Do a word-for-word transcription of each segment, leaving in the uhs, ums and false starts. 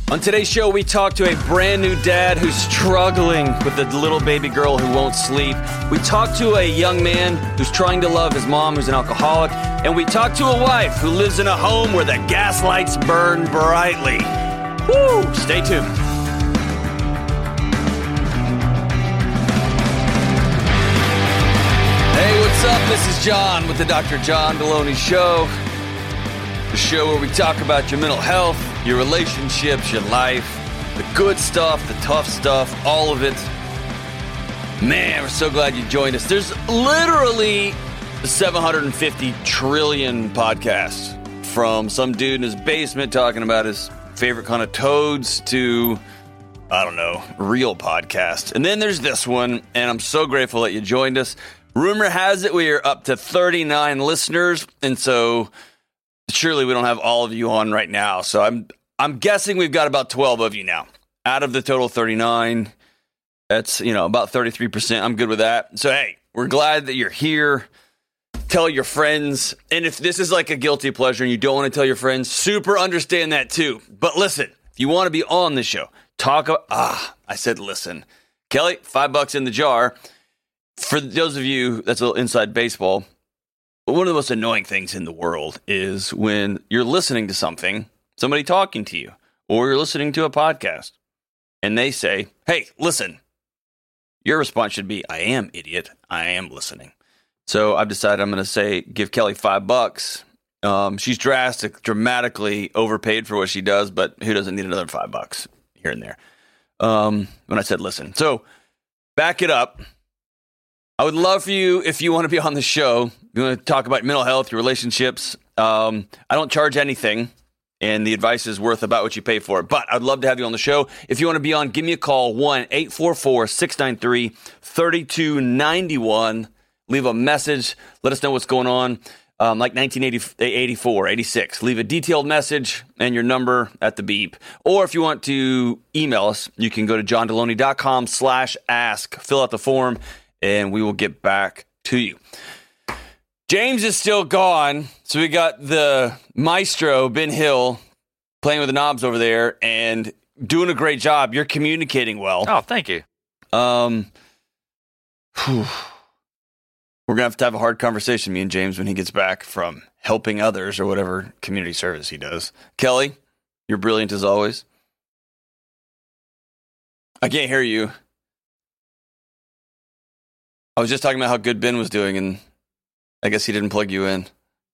On today's show, we talk to a brand new dad who's struggling with a little baby girl who won't sleep. We talk to a young man who's trying to love his mom who's an alcoholic. And we talk to a wife who lives in a home where the gas lights burn brightly. Woo! Stay tuned. Hey, what's up? This is John with the Doctor John Deloney Show. The show where we talk about your mental health, your relationships, your life, the good stuff, the tough stuff, all of it. Man, we're so glad you joined us. There's literally seven hundred fifty trillion podcasts, from some dude in his basement talking about his favorite kind of toads to, I don't know, real podcasts. And then there's this one, and I'm so grateful that you joined us. Rumor has it we are up to thirty-nine listeners, and so surely we don't have all of you on right now. So I'm I'm guessing we've got about twelve of you now. Out of the total thirty-nine, that's, you know, about thirty-three percent. I'm good with that. So, hey, we're glad that you're here. Tell your friends. And if this is like a guilty pleasure and you don't want to tell your friends, super understand that too. But listen, if you want to be on the show, talk about, ah, I said listen. Kelly, five bucks in the jar. For those of you, that's a little inside baseball. One of the most annoying things in the world is when you're listening to something, somebody talking to you, or you're listening to a podcast, and they say, hey, listen. Your response should be, I am, idiot. I am listening. So I've decided I'm going to say, give Kelly five bucks. Um, she's drastic, dramatically overpaid for what she does, but who doesn't need another five bucks here and there? Um, when I said listen. So back it up. I would love for you, if you want to be on the show, you want to talk about mental health, your relationships. Um, I don't charge anything, and the advice is worth about what you pay for it. But I'd love to have you on the show. If you want to be on, give me a call, one eight four four, six nine three, three two nine one. Leave a message. Let us know what's going on. Um, like nineteen eighty-four, eighty-six. Leave a detailed message and your number at the beep. Or if you want to email us, you can go to johndeloney.com slash ask. Fill out the form, and we will get back to you. James is still gone, so we got the maestro, Ben Hill, playing with the knobs over there and doing a great job. You're communicating well. Oh, thank you. Um, whew. We're going to have to have a hard conversation, me and James, when he gets back from helping others or whatever community service he does. Kelly, you're brilliant as always. I can't hear you. I was just talking about how good Ben was doing, and I guess he didn't plug you in.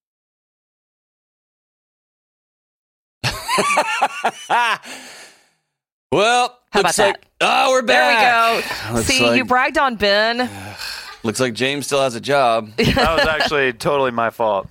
Well, how looks about like, that? Oh, we're back. There we go. Looks See, like, you bragged on Ben. Looks like James still has a job. That was actually totally my fault.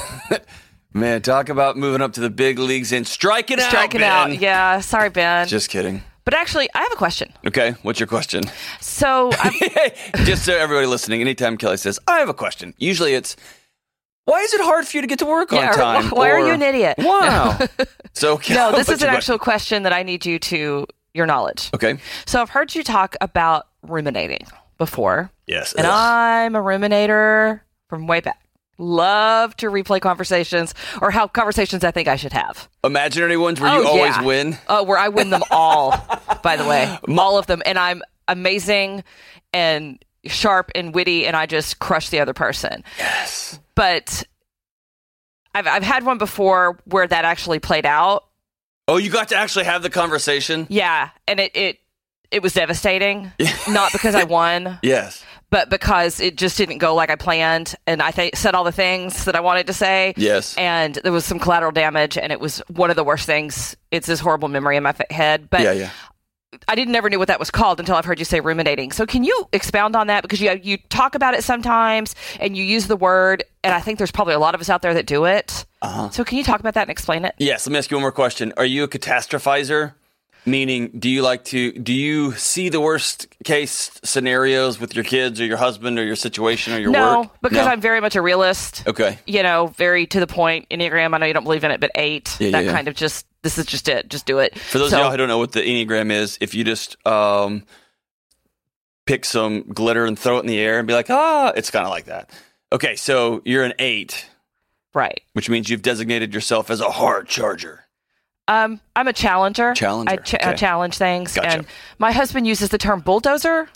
Man, talk about moving up to the big leagues and striking out, Striking Ben. out. Yeah, sorry, Ben. Just kidding. But actually, I have a question. Okay, what's your question? So, I'm, just so everybody listening, anytime Kelly says, I have a question, usually it's, why is it hard for you to get to work yeah, on time? Why or, are you an idiot? Wow. So, no, this is an your actual question that I need you to, your knowledge. Okay. So I've heard you talk about ruminating before. Yes. And Ugh. I'm a ruminator from way back. Love to replay conversations or how conversations I think I should have. Imaginary ones where oh, you always yeah. win? Oh, where I win them all, by the way. All of them. And I'm amazing and sharp and witty, and I just crush the other person. Yes. But I've I've had one before where that actually played out. Oh, you got to actually have the conversation? Yeah. And it, it, it was devastating. Not because I won. Yes. But because it just didn't go like I planned, and I th- said all the things that I wanted to say. Yes. And there was some collateral damage, and it was one of the worst things. It's this horrible memory in my f- head. But yeah, yeah. I didn't never knew what that was called until I've heard you say ruminating. So can you expound on that? Because you you talk about it sometimes, and you use the word, and I think there's probably a lot of us out there that do it. Uh-huh. So can you talk about that and explain it? Yes. Let me ask you one more question. Are you a catastrophizer? Meaning, do you like to, do you see the worst case scenarios with your kids or your husband or your situation or your no, work? No, because I'm very much a realist. Okay. You know, very to the point. Enneagram, I know you don't believe in it, but eight. Yeah, that yeah, yeah. kind of just, this is just it. Just do it. For those so, of y'all who don't know what the Enneagram is, if you just um, pick some glitter and throw it in the air and be like, ah, it's kind of like that. Okay, so you're an eight. Right. Which means you've designated yourself as a hard charger. Um, I'm a challenger. Challenger. I, ch- okay. I challenge things. Gotcha. And my husband uses the term bulldozer.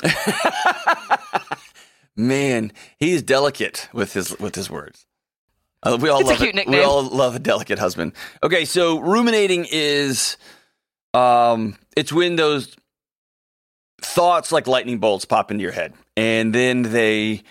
Man, he is delicate with his with his words. Uh, we all It's a love cute it. nickname. We all love a delicate husband. Okay, so ruminating is, um, it's when those thoughts like lightning bolts pop into your head, and then they.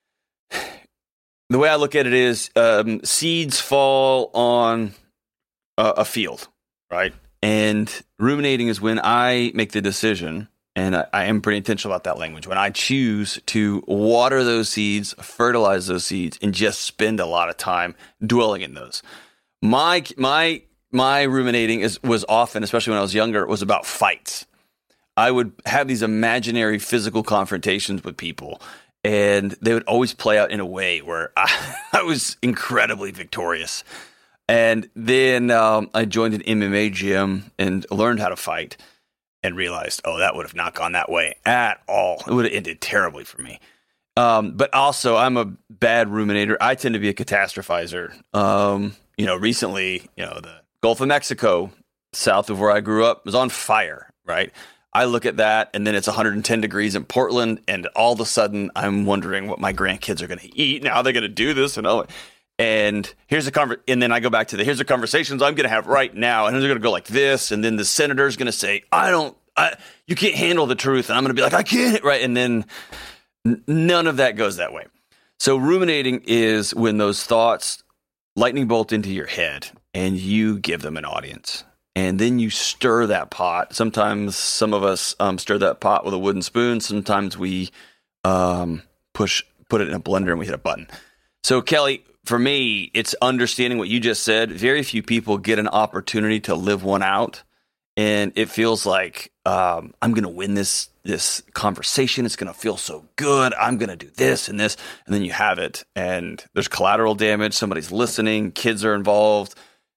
The way I look at it is, um, seeds fall on a, a field, right? And ruminating is when I make the decision. And I, I am pretty intentional about that language. When I choose to water those seeds, fertilize those seeds, and just spend a lot of time dwelling in those. My my my ruminating is was often, especially when I was younger, was about fights. I would have these imaginary physical confrontations with people, and they would always play out in a way where I, I was incredibly victorious. And then um, I joined an M M A gym and learned how to fight. And realized, oh, that would have not gone that way at all. It would have ended terribly for me. Um, but also, I'm a bad ruminator. I tend to be a catastrophizer. Um, you know, recently, you know, the Gulf of Mexico, south of where I grew up, was on fire, right? I look at that, and then it's one hundred ten degrees in Portland, and all of a sudden, I'm wondering what my grandkids are going to eat and how they're going to do this, and all. And here's a conver- and then I go back to the here's the conversations I'm going to have right now, and they're going to go like this, and then the senator's going to say, "I don't, I, you can't handle the truth," and I'm going to be like, "I can't," right? And then n- none of that goes that way. So ruminating is when those thoughts lightning bolt into your head, and you give them an audience, and then you stir that pot. Sometimes some of us um, stir that pot with a wooden spoon. Sometimes we um, push put it in a blender and we hit a button. So Kelly, for me, it's understanding what you just said. Very few people get an opportunity to live one out. And it feels like um, I'm going to win this this conversation. It's going to feel so good. I'm going to do this and this. And then you have it. And there's collateral damage. Somebody's listening. Kids are involved.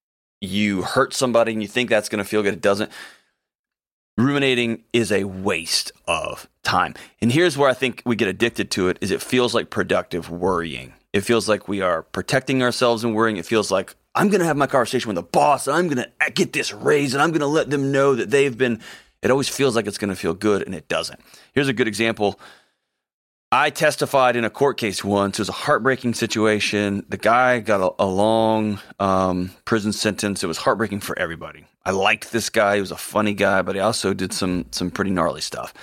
You hurt somebody and you think that's going to feel good. It doesn't. Ruminating is a waste of time. And here's where I think we get addicted to it is it feels like productive worrying. It feels like we are protecting ourselves and worrying. It feels like I'm going to have my conversation with the boss and I'm going to get this raise and I'm going to let them know that they've been, it always feels like it's going to feel good and it doesn't. Here's a good example. I testified in a court case once. It was a heartbreaking situation. The guy got a, a long um, prison sentence. It was heartbreaking for everybody. I liked this guy. He was a funny guy, but he also did some some pretty gnarly stuff.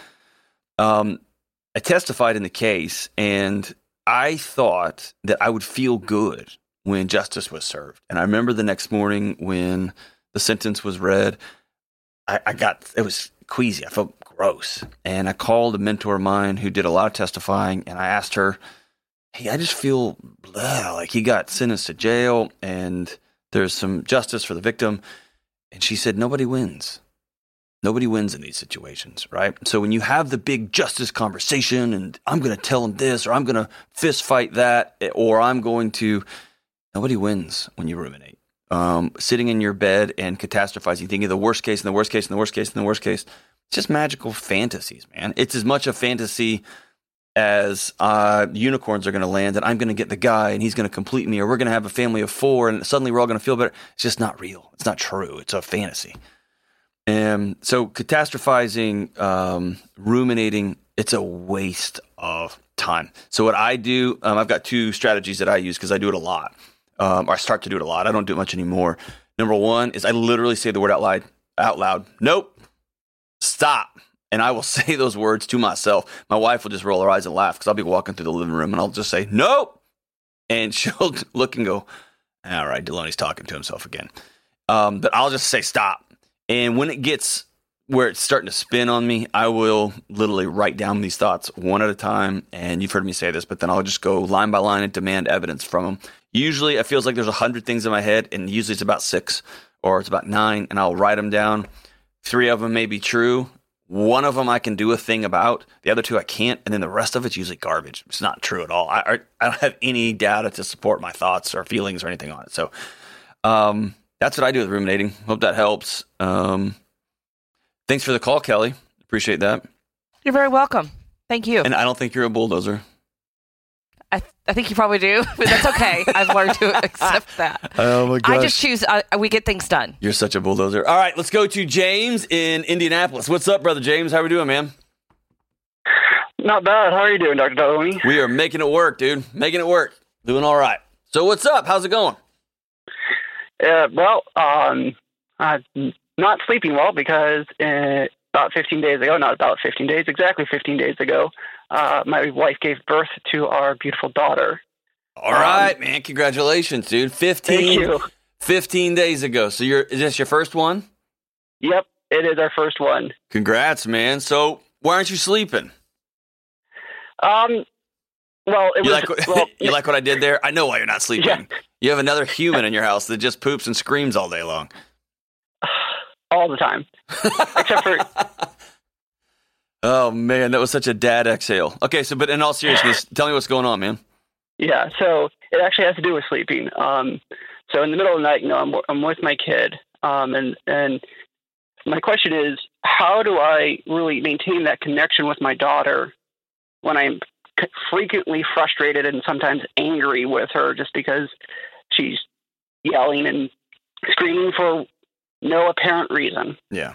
Um, I testified in the case, and I thought that I would feel good when justice was served. And I remember the next morning when the sentence was read, I, I got, it was queasy. I felt gross. And I called a mentor of mine who did a lot of testifying, and I asked her, hey, I just feel blah, like he got sentenced to jail and there's some justice for the victim. And she said, nobody wins. Nobody wins in these situations, right? So when you have the big justice conversation and I'm going to tell him this, or I'm going to fist fight that, or I'm going to, nobody wins when you ruminate. Um, sitting in your bed and catastrophizing, thinking of the worst case and the worst case and the worst case and the worst case. It's just magical fantasies, man. It's as much a fantasy as uh, unicorns are going to land and I'm going to get the guy and he's going to complete me, or we're going to have a family of four and suddenly we're all going to feel better. It's just not real. It's not true. It's a fantasy. And so catastrophizing, um, ruminating, it's a waste of time. So what I do, um, I've got two strategies that I use because I do it a lot. Um, or I start to do it a lot. I don't do it much anymore. Number one is I literally say the word out loud, out loud. Nope. Stop. And I will say those words to myself. My wife will just roll her eyes and laugh because I'll be walking through the living room and I'll just say, nope. And she'll look and go, all right, Deloney's talking to himself again. Um, but I'll just say stop. And when it gets where it's starting to spin on me, I will literally write down these thoughts one at a time. And you've heard me say this, but then I'll just go line by line and demand evidence from them. Usually it feels like there's a hundred things in my head, and usually it's about six or it's about nine, and I'll write them down. Three of them may be true. One of them I can do a thing about. The other two I can't, and then the rest of it's usually garbage. It's not true at all. I, I don't have any data to support my thoughts or feelings or anything on it. So um, that's what I do with ruminating. Hope that helps. Um, thanks for the call, Kelly. Appreciate that. You're very welcome. Thank you. And I don't think you're a bulldozer. I th- I think you probably do, but that's okay. I've learned to accept that. Oh my gosh. I just choose, uh, we get things done. You're such a bulldozer. All right, let's go to James in Indianapolis. What's up, brother James? How we doing, man? Not bad. How are you doing, Doctor Deloney? We are making it work, dude. Making it work. Doing all right. So what's up? How's it going? Uh, well, um, I'm not sleeping well because uh, about fifteen days ago, not about fifteen days, exactly fifteen days ago, uh, my wife gave birth to our beautiful daughter. All right, um, man. Congratulations, dude. fifteen, thank you. fifteen days ago. So you're, is this your first one? Yep, it is our first one. Congrats, man. So why aren't you sleeping? Um, well, it you was, like what, well, you like what I did there? I know why you're not sleeping. Yeah. You have another human in your house that just poops and screams all day long. All the time. Except for... Oh, man, that was such a dad exhale. Okay, so, but in all seriousness, tell me what's going on, man. Yeah, so it actually has to do with sleeping. Um, so in the middle of the night, you know, I'm, I'm with my kid, um, and, and my question is, how do I really maintain that connection with my daughter when I'm frequently frustrated and sometimes angry with her just because she's yelling and screaming for no apparent reason? Yeah.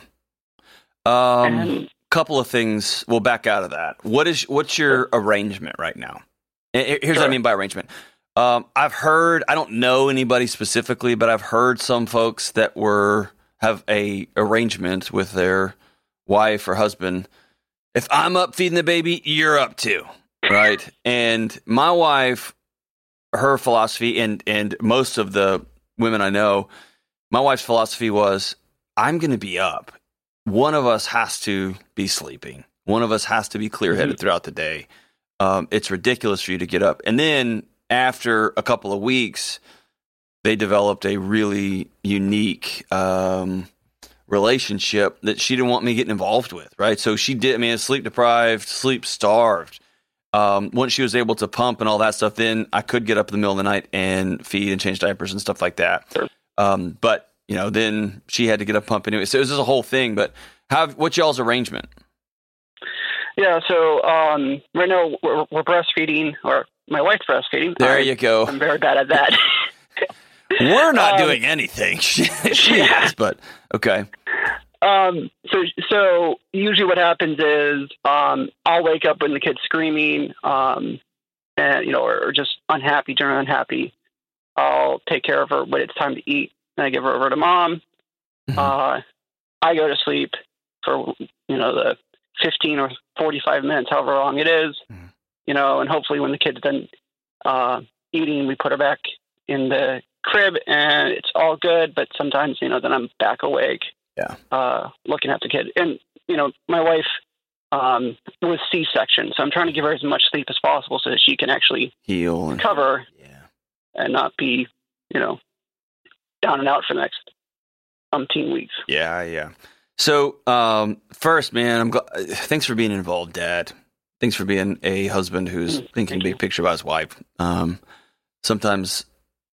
Um, and, couple of things. We'll back out of that. What is what's your arrangement right now? Here's sure. what I mean by arrangement. Um, I've heard. I don't know anybody specifically, but I've heard some folks that were have a arrangement with their wife or husband. If I'm up feeding the baby, you're up too, right? And my wife, her philosophy, and and most of the women I know, my wife's philosophy was, I'm going to be up. One of us has to be sleeping. One of us has to be clear-headed mm-hmm. throughout the day. Um, it's ridiculous for you to get up. And then after a couple of weeks, they developed a really unique um, relationship that she didn't want me getting involved with, right? So she did, I mean, sleep-deprived, sleep-starved. Um, once she was able to pump and all that stuff, then I could get up in the middle of the night and feed and change diapers and stuff like that. Sure. Um, but you know, then she had to get up pumping anyway. So it was just a whole thing. But how? What's y'all's arrangement? Yeah. So um, right now we're, we're breastfeeding, or my wife's breastfeeding. There I, you go. I'm very bad at that. We're not um, doing anything. she she yeah. is, but okay. Um. So so usually what happens is um, I'll wake up when the kid's screaming, um, and you know, or, or just unhappy, generally unhappy. I'll take care of her when it's time to eat. And I give her over to mom. Mm-hmm. Uh, I go to sleep for, you know, the fifteen or forty-five minutes, however long it is, mm-hmm. you know, and hopefully when the kid's done uh, eating, we put her back in the crib and it's all good. But sometimes, you know, then I'm back awake, yeah, uh, looking at the kid. And, you know, my wife um, was C-section, so I'm trying to give her as much sleep as possible so that she can actually heal and recover yeah. and not be, you know, down and out for the next umpteen weeks. Yeah, yeah. So, um, first, man, I'm gl- thanks for being involved, Dad. Thanks for being a husband who's mm, thinking big picture about his wife. Um, sometimes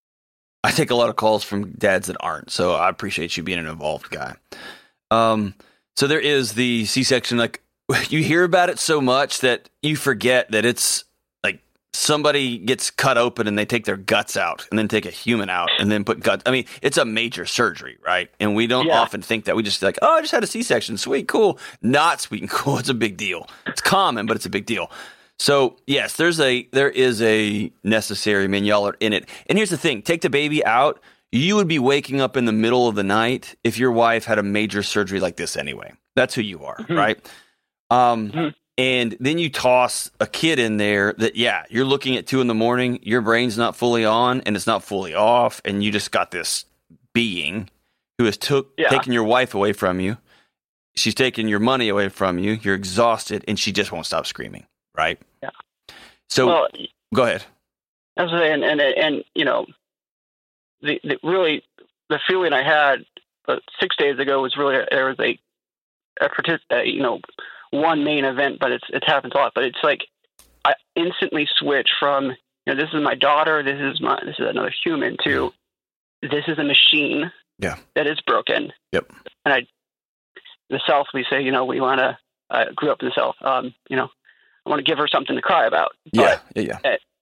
I take a lot of calls from dads that aren't, so I appreciate you being an involved guy. Um, so there is the C-section. Like, you hear about it so much that you forget that it's somebody gets cut open and they take their guts out and then take a human out and then put guts. I mean, it's a major surgery, right? And we don't yeah. often think that. We just like, oh, I just had a C-section. Sweet, cool. Not sweet and cool. It's a big deal. It's common, but it's a big deal. So yes, there's a, there is a necessary, I mean, y'all are in it. And here's the thing, take the baby out. You would be waking up in the middle of the night if your wife had a major surgery like this anyway. That's who you are, mm-hmm. right? Um, mm-hmm. And then you toss a kid in there that, yeah, you're looking at two in the morning, your brain's not fully on and it's not fully off. And you just got this being who has took yeah. taken your wife away from you. She's taken your money away from you. You're exhausted and she just won't stop screaming. Right. Yeah. So well, go ahead. And, and, and, you know, the, the really the feeling I had uh, six days ago was really, there was a, a, a you know, one main event, but it's it happens a lot. But it's like I instantly switch from, you know, this is my daughter, this is my this is another human, to this is a machine yeah. that is broken. Yep. And I, the South, we say, you know, we want to. I grew up in the South. Um, you know, I want to give her something to cry about. Yeah, yeah, yeah.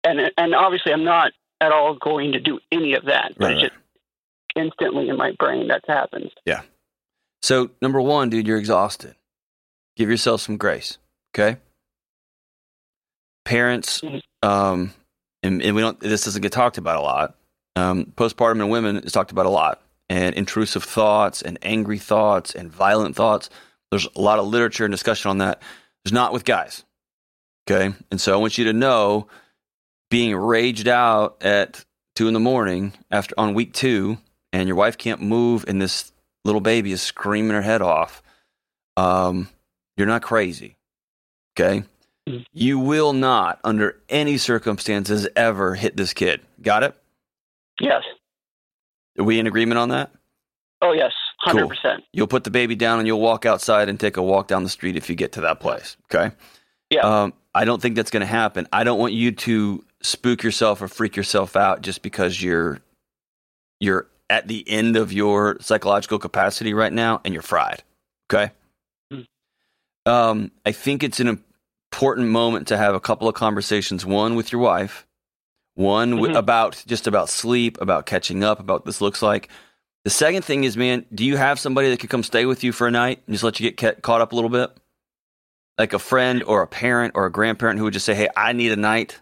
and and obviously I'm not at all going to do any of that, but Right, it's right. just instantly in my brain that happens. Yeah. So number one, dude, you're exhausted. Give yourself some grace. Okay. Parents, Mhm. um, and, and we don't, this doesn't get talked about a lot. Um, postpartum in women is talked about a lot, and intrusive thoughts and angry thoughts and violent thoughts. There's a lot of literature and discussion on that. There's not with guys. Okay. And so I want you to know, being raged out at two in the morning after on week two, and your wife can't move, and this little baby is screaming her head off. Um, you're not crazy. Okay. Mhm. You will not, under any circumstances, ever hit this kid. Got it? Yes. Are we in agreement on that? Oh, yes. one hundred Cool. percent. You'll put the baby down and you'll walk outside and take a walk down the street if you get to that place. Okay. Yeah. Um, I don't think that's going to happen. I don't want you to spook yourself or freak yourself out just because you're you're at the end of your psychological capacity right now and you're fried. Okay. Mm. Um, I think it's an important moment to have a couple of conversations. One with your wife, one w- Mhm. about just about sleep, about catching up, about what this looks like. The second thing is, man, do you have somebody that could come stay with you for a night and just let you get ca- caught up a little bit? Like a friend or a parent or a grandparent who would just say, hey, I need a night.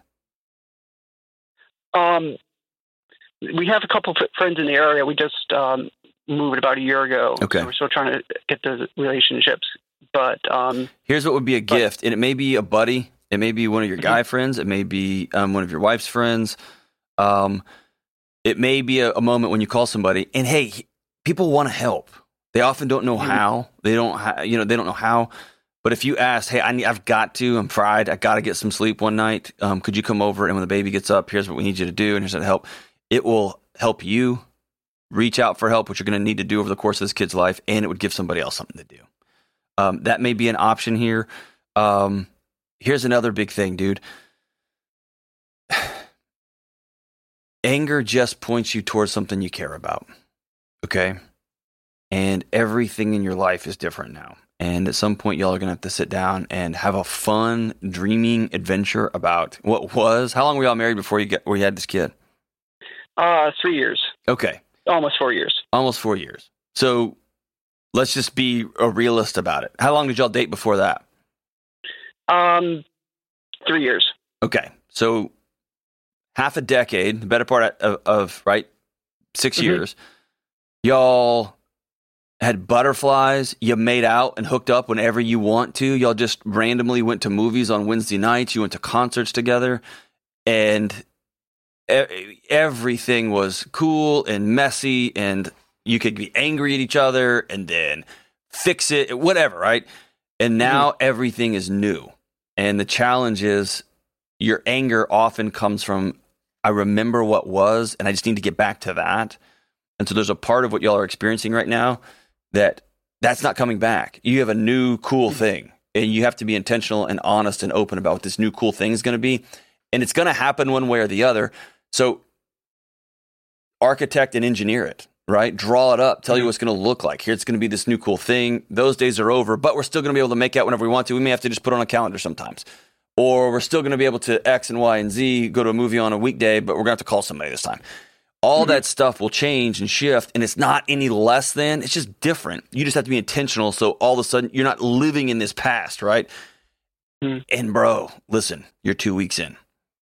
Um, we have a couple of friends in the area. We just um, moved about a year ago. Okay. So we're still trying to get the relationships. But um, Here's what would be a gift. And it may be a buddy. It may be one of your Mhm. guy friends. It may be um, one of your wife's friends. Um, it may be a, a moment when you call somebody and, hey, people want to help. They often don't know Mhm. how. They don't, ha- you know, they don't know how. But if you ask, hey, I need, I've got to, I'm fried. I got to get some sleep one night. Um, could you come over? And when the baby gets up, here's what we need you to do. And here's how to help. It will help you reach out for help, which you're going to need to do over the course of this kid's life. And it would give somebody else something to do. Um, that may be an option here. Um, here's another big thing, dude. Anger just points you towards something you care about. Okay. And everything in your life is different now. And at some point, y'all are going to have to sit down and have a fun, dreaming adventure about what was. How long were y'all married before you get where you had this kid? uh, three years, Okay. almost four years. Almost four years. So let's just be a realist about it. How long did y'all date before that? Um, three years. Okay. So half a decade, the better part of, of right, six Mhm. years, y'all had butterflies. You made out and hooked up whenever you want to. Y'all just randomly went to movies on Wednesday nights. You went to concerts together, and e- everything was cool and messy, and you could be angry at each other and then fix it, whatever, right? And now everything is new. And the challenge is your anger often comes from, I remember what was, and I just need to get back to that. And so there's a part of what y'all are experiencing right now that that's not coming back. You have a new cool thing, and you have to be intentional and honest and open about what this new cool thing is going to be. And it's going to happen one way or the other. So architect and engineer it, right? Draw it up, tell you what it's going to look like. Here, it's going to be this new cool thing. Those days are over, but we're still going to be able to make out whenever we want to. We may have to just put on a calendar sometimes. Or we're still going to be able to X and Y and Z, go to a movie on a weekday, but we're going to have to call somebody this time. All that stuff will change and shift, and it's not any less than, it's just different. You just have to be intentional, so all of a sudden, you're not living in this past, right? Mhm. And bro, listen, you're two weeks in.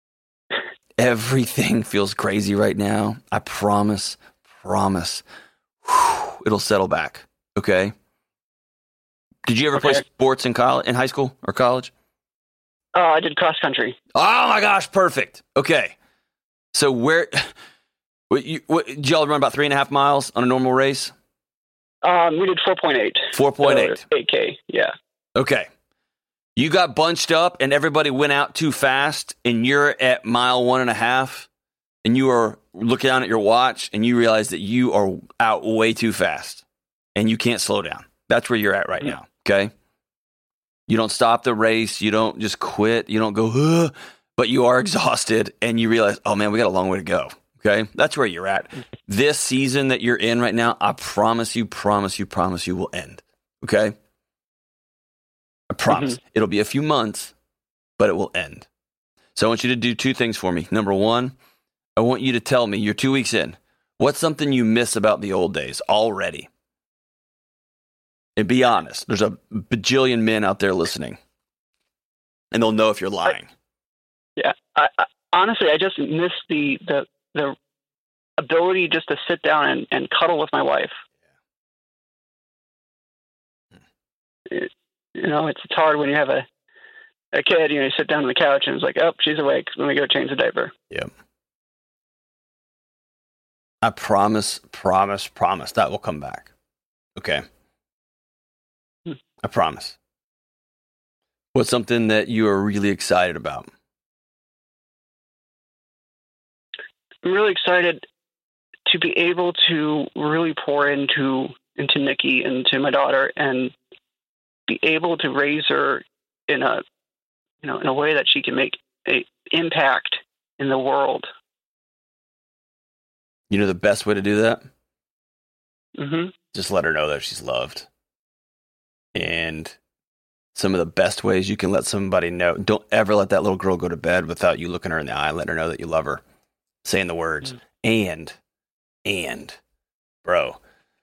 Everything feels crazy right now. I promise, promise, whew, it'll settle back, okay? Did you ever play Okay. sports in college, in high school or college? Uh, I did cross country. Oh my gosh, perfect. Okay. So where, what, you, what, did y'all run about three and a half miles on a normal race? Um, we did four point eight. four point eight. eight K, yeah. Okay. You got bunched up and everybody went out too fast and you're at mile one and a half and you are looking down at your watch and you realize that you are out way too fast and you can't slow down. That's where you're at right now. Okay. You don't stop the race. You don't just quit. You don't go, ugh, but you are exhausted and you realize, oh man, we got a long way to go. Okay. That's where you're at. This season that you're in right now, I promise you, promise you, promise you will end. Okay. I promise. It'll be a few months, but it will end. So I want you to do two things for me. Number one, I want you to tell me, you're two weeks in, what's something you miss about the old days already? And be honest. There's a bajillion men out there listening, and they'll know if you're lying. I, yeah. I, I, honestly, I just miss the, the, the ability just to sit down and, and cuddle with my wife. It, you know, it's, it's hard when you have a, a kid, you know, you sit down on the couch and it's like, oh, she's awake. Let me go change the diaper. Yep. I promise, promise, promise that will come back. Okay. Hmm. I promise. What's something that you are really excited about? I'm really excited to be able to really pour into into Nikki and to my daughter and be able to raise her in a you know in a way that she can make an impact in the world. You know the best way to do that? Mm-hmm. Just let her know that she's loved. And some of the best ways you can let somebody know, don't ever let that little girl go to bed without you looking her in the eye and letting her know that you love her. Saying the words, mm. and, and, bro.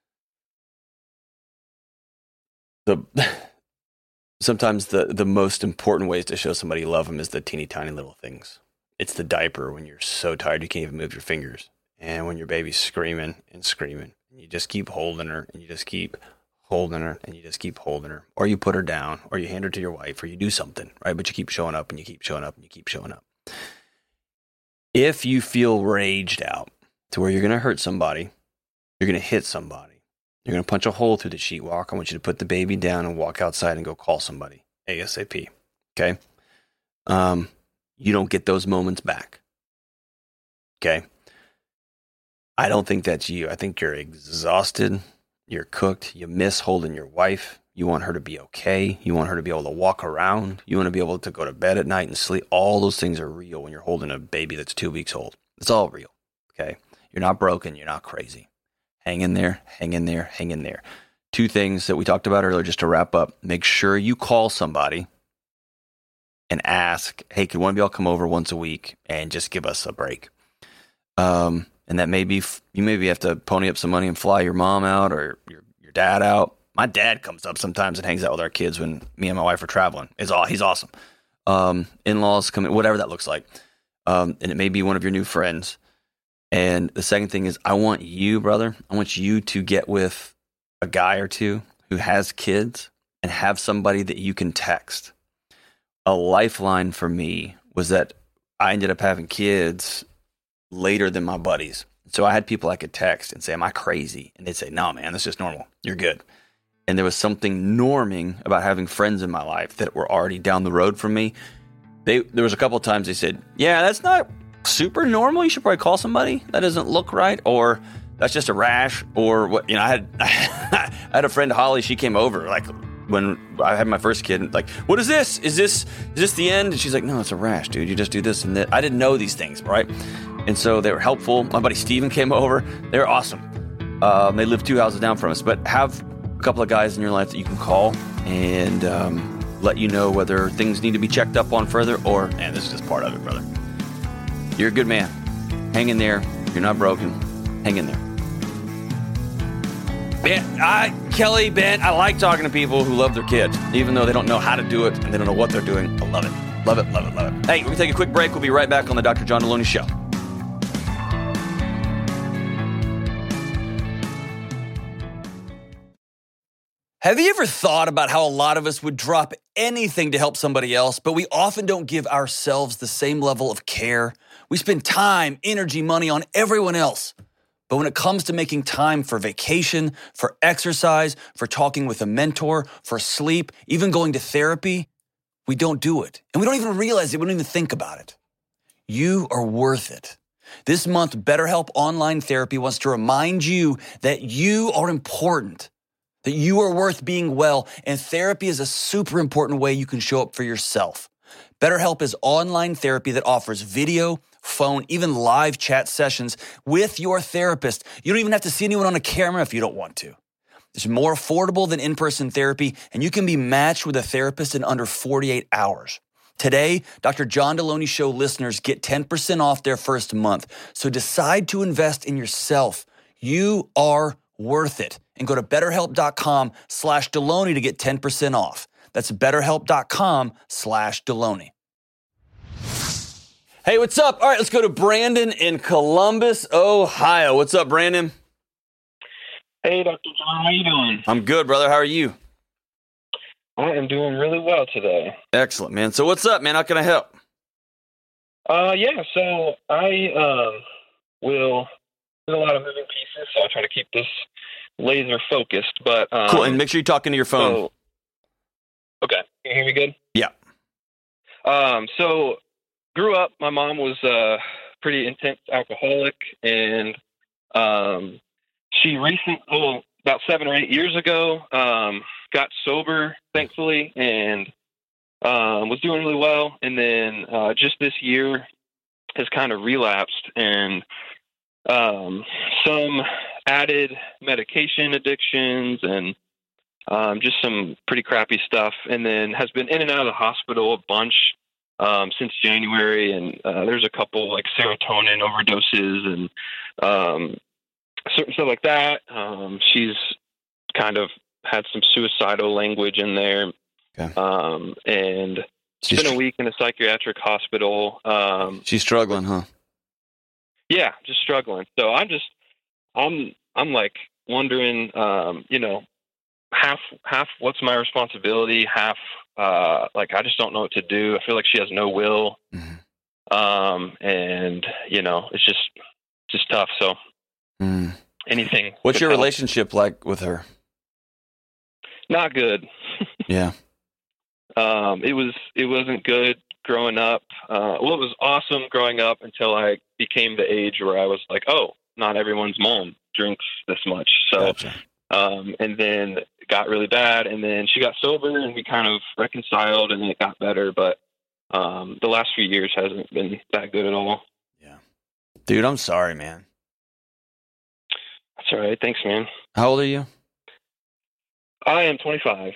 The sometimes the, the most important ways to show somebody you love them is the teeny tiny little things. It's the diaper when you're so tired you can't even move your fingers. And when your baby's screaming and screaming, and you just keep holding her, and you just keep holding her, and you just keep holding her. Or you put her down, or you hand her to your wife, or you do something, right? But you keep showing up, and you keep showing up, and you keep showing up. If you feel raged out to where you're going to hurt somebody, you're going to hit somebody, you're going to punch a hole through the sheetwalk, I want you to put the baby down and walk outside and go call somebody ASAP. Okay? Um, you don't get those moments back. Okay? I don't think that's you. I think you're exhausted. You're cooked. You miss holding your wife. You want her to be okay. You want her to be able to walk around. You want to be able to go to bed at night and sleep. All those things are real when you're holding a baby that's two weeks old. It's all real. Okay? You're not broken. You're not crazy. Hang in there. Hang in there. Hang in there. Two things that we talked about earlier, just to wrap up. Make sure you call somebody and ask, hey, could one of y'all come over once a week and just give us a break? Um, and that maybe you maybe have to pony up some money and fly your mom out or your, your dad out. My dad comes up sometimes and hangs out with our kids when me and my wife are traveling. It's all, he's awesome. Um, in-laws come in, whatever that looks like. Um, and it may be one of your new friends. And the second thing is, I want you, brother, I want you to get with a guy or two who has kids and have somebody that you can text. A lifeline for me was that I ended up having kids later than my buddies. So I had people I could text and say, am I crazy? And they'd say, no, man, that's just normal. You're good. And there was something norming about having friends in my life that were already down the road from me. They, there was a couple of times they said, yeah, that's not super normal. You should probably call somebody. That doesn't look right. Or that's just a rash. Or what, you know, I had, I had a friend, Holly, she came over like when I had my first kid, like, what is this? Is this, is this the end? And she's like, no, it's a rash, dude. You just do this and that. I didn't know these things, right? And so they were helpful. My buddy Steven came over. They were awesome. Um, they live two houses down from us, but have a couple of guys in your life that you can call and um, let you know whether things need to be checked up on further or, man, this is just part of it, brother. You're a good man. Hang in there. You're not broken. Hang in there. Ben, I, Kelly, Ben, I like talking to people who love their kids, even though they don't know how to do it and they don't know what they're doing. I love it. Love it, love it, love it. Hey, we're going to take a quick break. We'll be right back on the Doctor John Delony Show. Have you ever thought about how a lot of us would drop anything to help somebody else, but we often don't give ourselves the same level of care? We spend time, energy, money on everyone else. But when it comes to making time for vacation, for exercise, for talking with a mentor, for sleep, even going to therapy, we don't do it. And we don't even realize it. We don't even think about it. You are worth it. This month, BetterHelp Online Therapy wants to remind you that you are important, that you are worth being well, and therapy is a super important way you can show up for yourself. BetterHelp is online therapy that offers video, phone, even live chat sessions with your therapist. You don't even have to see anyone on a camera if you don't want to. It's more affordable than in-person therapy, and you can be matched with a therapist in under forty-eight hours. Today, Doctor John Deloney Show listeners get ten percent off their first month. So decide to invest in yourself. You are worth it. And go to betterhelp.com slash Deloney to get ten percent off. That's betterhelp.com slash Deloney. Hey, what's up? All right, let's go to Brandon in Columbus, Ohio. What's up, Brandon? Hey, Doctor John, how you doing? I'm good, brother. How are you? I am doing really well today. Excellent, man. So what's up, man? How can I help? Uh, yeah, so I um, will, there's a lot of moving pieces, so I'll try to keep this laser focused. But um, Cool, and make sure you're talking to your phone. So, okay, can you hear me good? Yeah. Um, so, grew up, my mom was a pretty intense alcoholic, and um, she recently, well, about seven or eight years ago, um, got sober, thankfully, and um, was doing really well. And then uh, just this year has kind of relapsed, and um, some added medication addictions and um, just some pretty crappy stuff. And then has been in and out of the hospital a bunch um, since January. And uh, there's a couple like serotonin overdoses and um, certain stuff like that. Um, she's kind of had some suicidal language in there. Okay. Um, and She's spent a week in a psychiatric hospital. Um, She's struggling, huh? yeah, just struggling. So I'm just, I'm, I'm like wondering, um, you know, half, half what's my responsibility, half, uh, like, I just don't know what to do. I feel like she has no will. Mm-hmm. Um, and you know, it's just, just tough. So mm. anything. What's your help. relationship like with her? Not good. Yeah. Um, it was, it wasn't good growing up. Uh, well, it was awesome growing up until I became the age where I was like, oh, not everyone's mom drinks this much. So, Gotcha. um, and then it got really bad, and then she got sober and we kind of reconciled and it got better. But, um, the last few years hasn't been that good at all. Yeah. Dude, I'm sorry, man. That's all right. Thanks, man. How old are you? I am twenty-five.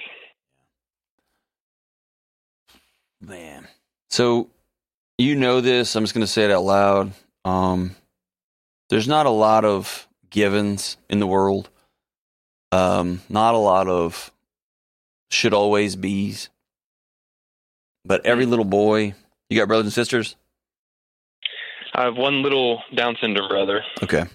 Man. So, you know this. I'm just going to say it out loud. Um, there's not a lot of givens in the world. Um, not a lot of should always be's. But every little boy, you got brothers and sisters? I have one little Down syndrome brother. Okay.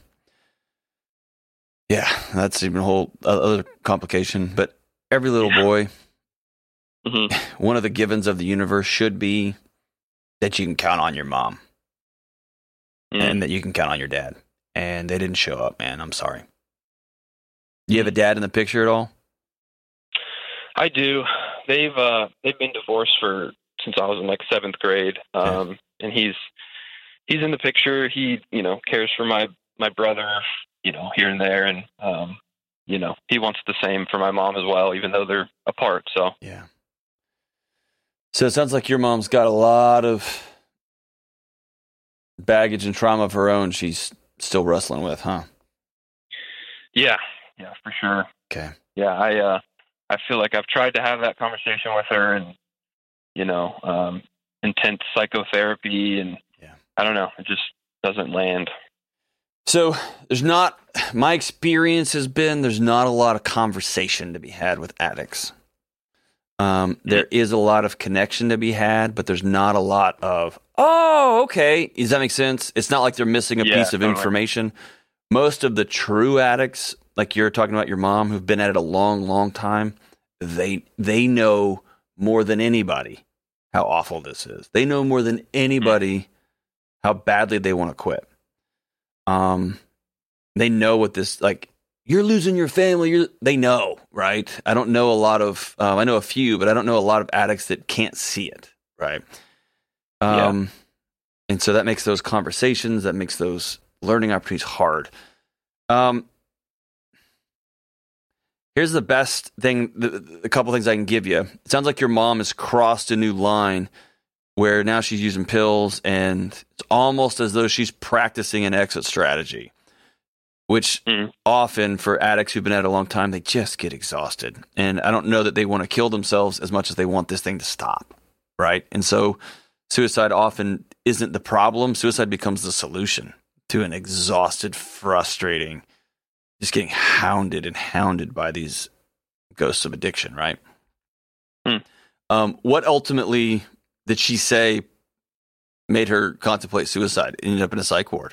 Yeah, that's even a whole other complication. But every little Yeah. boy, Mm-hmm. one of the givens of the universe should be that you can count on your mom Mm-hmm. and that you can count on your dad. And they didn't show up, man. I'm sorry. You have a dad in the picture at all? I do. They've uh, they've been divorced for since I was in like seventh grade, um, Okay. and he's he's in the picture. He you know cares for my my brother, you know here and there, and um, you know he wants the same for my mom as well, even though they're apart. So Yeah. So it sounds like your mom's got a lot of baggage and trauma of her own she's still wrestling with, huh? yeah, yeah, for sure. Okay. Yeah, I uh, I feel like I've tried to have that conversation with her, and you know, um, intense psychotherapy, and Yeah. I don't know, it just doesn't land. So there's not, my experience has been there's not a lot of conversation to be had with addicts. Um, there is a lot of connection to be had, but there's not a lot of, oh, okay. Does that make sense? It's not like they're missing a Yeah, piece of totally. information. Most of the true addicts, like you're talking about your mom, who've been at it a long, long time, they they know more than anybody how awful this is. They know more than anybody how badly they want to quit. Um, they know what this, like, you're losing your family. You're, they know, right? I don't know a lot of, um, I know a few, but I don't know a lot of addicts that can't see it, right? Um, yeah. And so that makes those conversations, that makes those learning opportunities hard. Um, here's the best thing, the, the couple things I can give you. It sounds like your mom has crossed a new line where now she's using pills, and it's almost as though she's practicing an exit strategy, which mm. often for addicts who've been at it a long time, they just get exhausted. And I don't know that they want to kill themselves as much as they want this thing to stop. right? And so suicide often isn't the problem. Suicide becomes the solution to an exhausted, frustrating, just getting hounded and hounded by these ghosts of addiction, right? Hmm. Um, what ultimately did she say made her contemplate suicide? Ended up in a psych ward.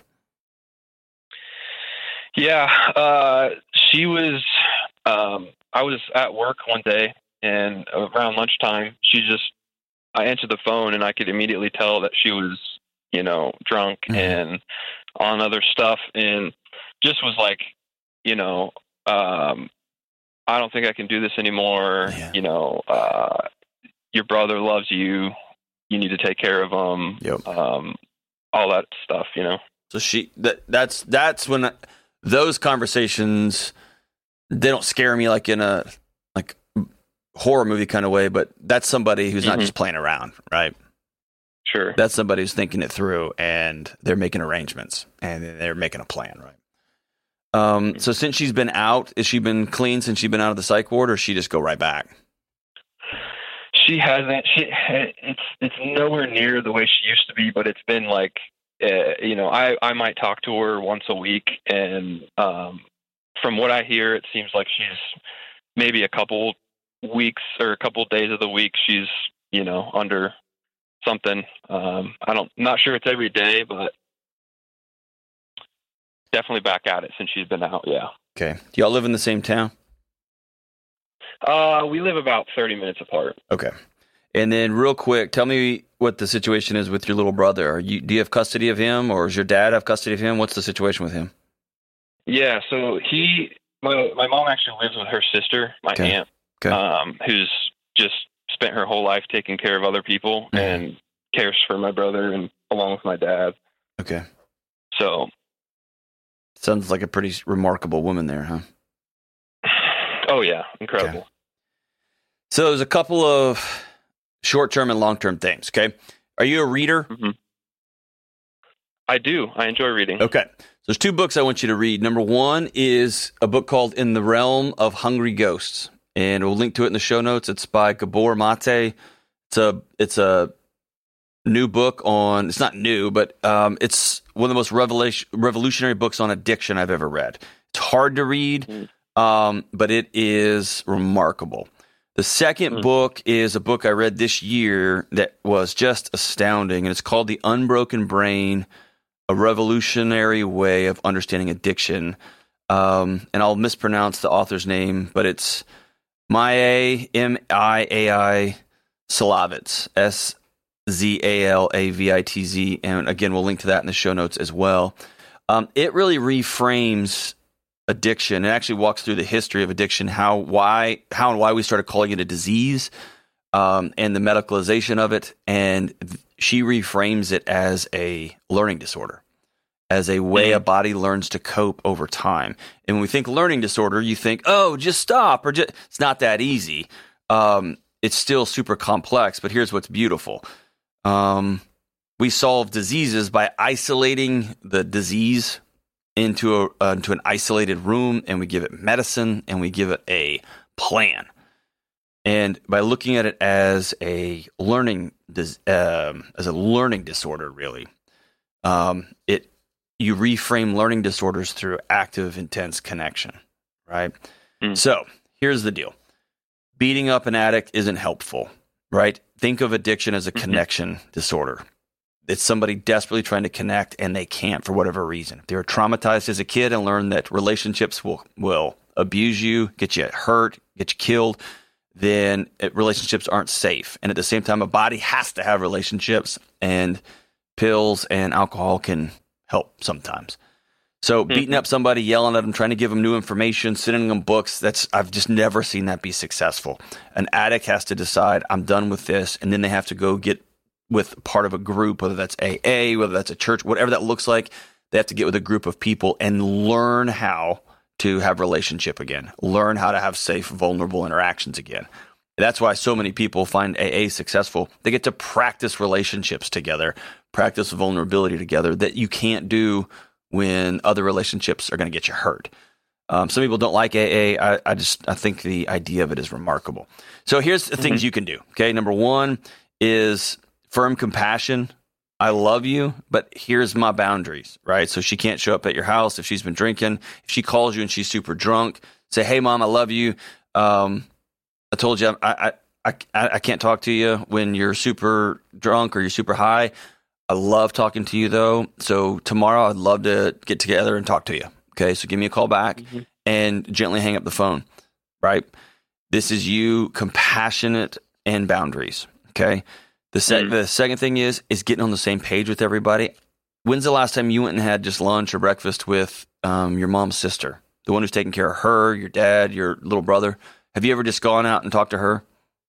Yeah, uh, she was. Um, I was at work one day, and around lunchtime, she just. I answered the phone, and I could immediately tell that she was, you know, drunk mm-hmm. and on other stuff, and just was like, you know, um, I don't think I can do this anymore. Yeah. You know, uh, your brother loves you. You need to take care of him. Yep. Um, all that stuff, you know. So she that that's that's when. I, Those conversations, they don't scare me like in a like horror movie kind of way, but that's somebody who's mm-hmm. not just playing around, right? Sure. That's somebody who's thinking it through, and they're making arrangements, and they're making a plan, right? Um. Mm-hmm. So since she's been out, has she been clean since she's been out of the psych ward, or she just go right back? She hasn't. She it's it's nowhere near the way she used to be, but it's been like. Uh, you know, I, I might talk to her once a week, and um, from what I hear, it seems like she's maybe a couple weeks or a couple days of the week she's, you know, under something. Um, I don't, not sure it's every day, but definitely back at it since she's been out. Yeah. Okay. Do y'all live in the same town? Uh, we live about thirty minutes apart. Okay. And then real quick, tell me what the situation is with your little brother. Are you, do you have custody of him, or does your dad have custody of him? What's the situation with him? Yeah, so he, my, my mom actually lives with her sister, my okay. aunt, okay. Um, who's just spent her whole life taking care of other people mm-hmm. and cares for my brother and along with my dad. Okay. So. Sounds like a pretty remarkable woman there, huh? Oh, yeah. Incredible. Okay. So there's a couple of short-term and long-term things, okay? Are you a reader? Mm-hmm. I do. I enjoy reading. Okay. So there's two books I want you to read. Number one is a book called In the Realm of Hungry Ghosts, and we'll link to it in the show notes. It's by Gabor Mate. It's a it's a new book on, it's not new, but um, it's one of the most revelation, revolutionary books on addiction I've ever read. It's hard to read, mm. um, but it is remarkable. The second mm. book is a book I read this year that was just astounding, and it's called The Unbroken Brain, A Revolutionary Way of Understanding Addiction. Um, and I'll mispronounce the author's name, but it's Maya, M I A I, Szalavitz, S Z A L A V I T Z. And again, we'll link to that in the show notes as well. Um, it really reframes addiction. It actually walks through the history of addiction, how, why, how and why we started calling it a disease, um, and the medicalization of it. And th- she reframes it as a learning disorder, as a way a body learns to cope over time. And when we think learning disorder, you think, oh, just stop, or just, it's not that easy. Um, it's still super complex, but here's what's beautiful. Um, we solve diseases by isolating the disease into a uh, into an isolated room, and we give it medicine, and we give it a plan. And by looking at it as a learning dis- um, as a learning disorder, really, um, it you reframe learning disorders through active, intense connection, right? Mm. So here's the deal: beating up an addict isn't helpful, right? Think of addiction as a mm-hmm. connection disorder. It's somebody desperately trying to connect, and they can't for whatever reason. If they were traumatized as a kid and learned that relationships will, will abuse you, get you hurt, get you killed, then it, relationships aren't safe. And at the same time, a body has to have relationships, and pills and alcohol can help sometimes. So mm-hmm. beating up somebody, yelling at them, trying to give them new information, sending them books, that's I've just never seen that be successful. An addict has to decide, I'm done with this, and then they have to go get with part of a group, whether that's A A, whether that's a church, whatever that looks like. They have to get with a group of people and learn how to have relationship again, learn how to have safe, vulnerable interactions again. That's why so many people find A A successful. They get to practice relationships together, practice vulnerability together that you can't do when other relationships are going to get you hurt. Um, some people don't like A A. I, I just I think the idea of it is remarkable. So here's the mm-hmm. things you can do. Okay, number one is firm compassion. I love you, but here's my boundaries, right? So she can't show up at your house if she's been drinking. If she calls you and she's super drunk, say, hey, Mom, I love you. Um, I told you I, I, I, I can't talk to you when you're super drunk or you're super high. I love talking to you, though. So tomorrow I'd love to get together and talk to you. Okay, so give me a call back mm-hmm. and gently hang up the phone, right? This is you, compassionate and boundaries, okay? The, se- mm-hmm. the second thing is is getting on the same page with everybody. When's the last time you went and had just lunch or breakfast with um, your mom's sister, the one who's taking care of her, your dad, your little brother? Have you ever just gone out and talked to her?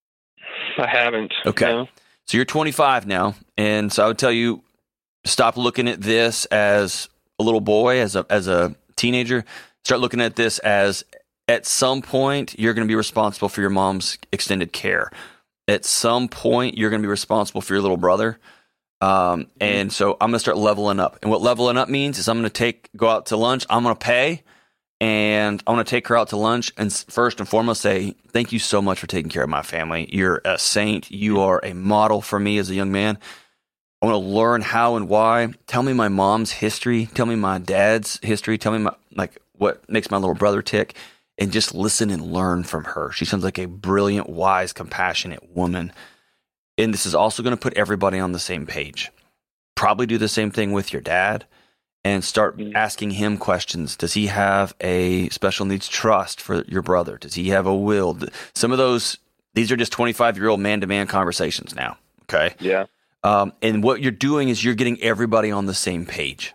I haven't. Okay. No. So you're twenty-five now, and so I would tell you, stop looking at this as a little boy, as a as a teenager. Start looking at this as, at some point, you're going to be responsible for your mom's extended care. At some point, you're going to be responsible for your little brother. Um, and so I'm going to start leveling up. And what leveling up means is I'm going to take, go out to lunch. I'm going to pay, and I'm going to take her out to lunch. And first and foremost, say, thank you so much for taking care of my family. You're a saint. You are a model for me as a young man. I want to learn how and why. Tell me my mom's history. Tell me my dad's history. Tell me my, like, what makes my little brother tick. And just listen and learn from her. She sounds like a brilliant, wise, compassionate woman. And this is also going to put everybody on the same page. Probably do the same thing with your dad and start asking him questions. Does he have a special needs trust for your brother? Does he have a will? Some of those, these are just twenty-five-year-old man-to-man conversations now, okay? Yeah. Um, and what you're doing is you're getting everybody on the same page.